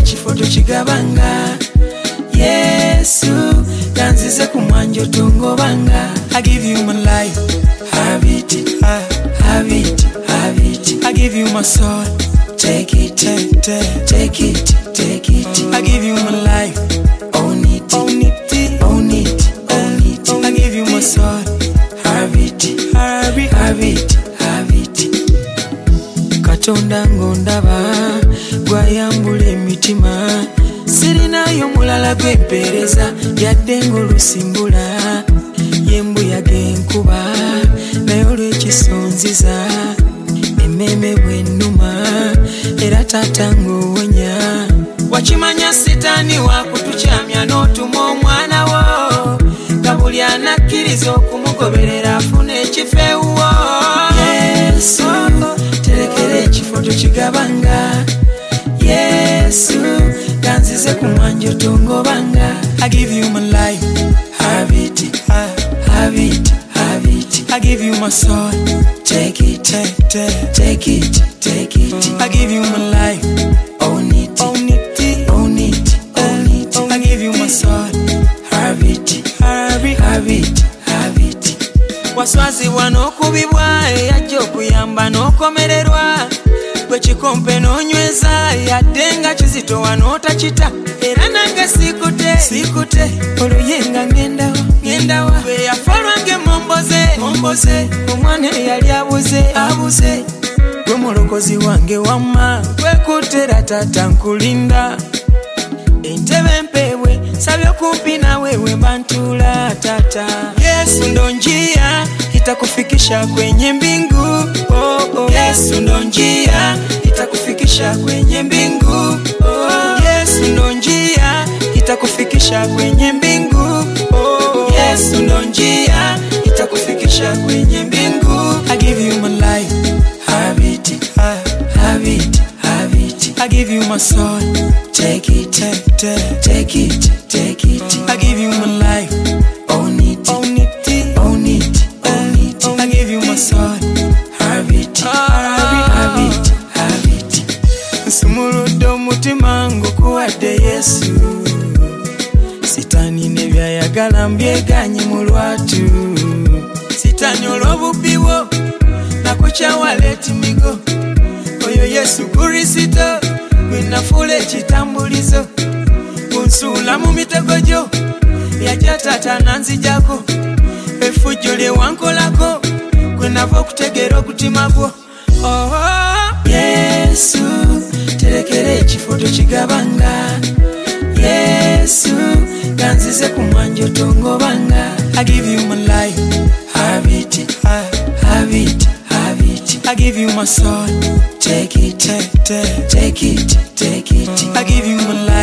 ekifo tukigabanga. Yesu kanzize ku mwanjo tongobanga. I give you my life, have it, have it, have it. I give you my soul, take it, take it, take it. I give you my life, own it, own it, own it, own it. I give you my soul, have it, have it, have it, have it. Katonda ngondaba gwayambula emitima, sirinayo mulala gwempereza yadde ng'olusimbula. Yembuyaga enkuba naye olw'ekisonziza, emmeme bw'ennuma era taata ng'owonya. Wakimanya sitaani wakutukyamya n'otuma omwana wo, nga buli anakkiriza okumugoberera afuna ekifo ewuwo. Yesu terekera ekifo tukigabanga. Yesu kanzize ku mwanjo tongobanga. I give you my life, have it, have it, have it. I give you my soul, take it, take it, take it. I give you my life, own it, own it, own it, own it. I give you my soul, have it, have it, have it, have it. Waswaziwa n'okubibwa eyajja okuyamba n'okomererwa, gwe kikompe n'onyweza yadde nga kizitowa n'otakita. Era nange sikute oluyenga ngendawa bwe yafa lwange momboze omwana eyali abuze. Gwe mulokozi wange wamma kwekutera tata nkulinda. Entebe mpewe sabye kumpi nawe wemba ntula tata. Yesu ndo njia itakufikisha kwenye mbingu. Yesu ndo njia itakufikisha kwenye mbingu. Yesu ndo njia itakufikisha kwenye mbingu. Yesu ndo njia itakufikisha kwenye mbingu. I give you my life, have it, have it, have it. I give you my soul, take it, take it, take it. I give you my life, own it, own it, own it, own it. I give you my soul, have it, have it, have it. Nsumuludde omutima ngukuwadde Yesu, sitaani ne byayagala mbyeganye mu lwatu. Sitaani olw'obubbiwo nakukyawaleeta migo, oyo Yesu Kristo gwe nafuula ekitambulizo. Kunsuula mu mitego gyo yajja taata nanzijako, effujjo lye wankolako kwe nava okutegeera okutima gwo. Yesu terekera ekifo tukigabanga. Yesu kanzize ku mwanjo tongobanga. I give you my life, have it, have it, have it. I give you my soul, take it, take it, take it. I give you my life.